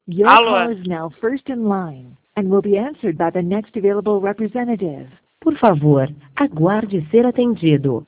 Your Alô? call is now first in line and will be answered by the next available representative. Por favor, aguarde ser atendido.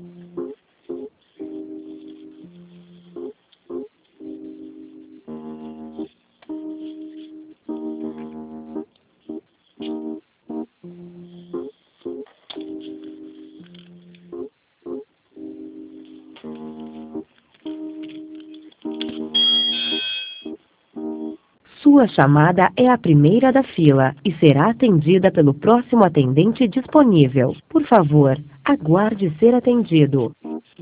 Sua chamada é a primeira da fila e será atendida pelo próximo atendente disponível. Por favor, aguarde ser atendido.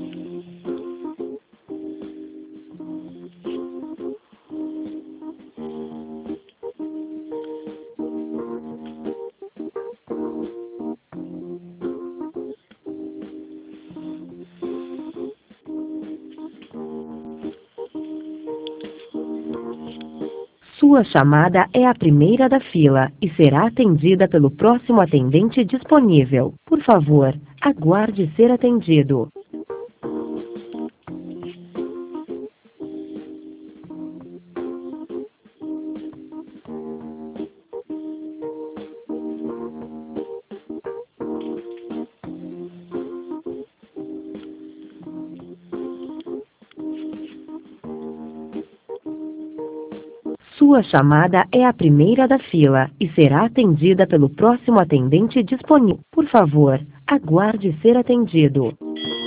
Sua chamada é a primeira da fila e será atendida pelo próximo atendente disponível. Por favor, aguarde ser atendido. Sua chamada é a primeira da fila e será atendida pelo próximo atendente disponível. Por favor, aguarde ser atendido.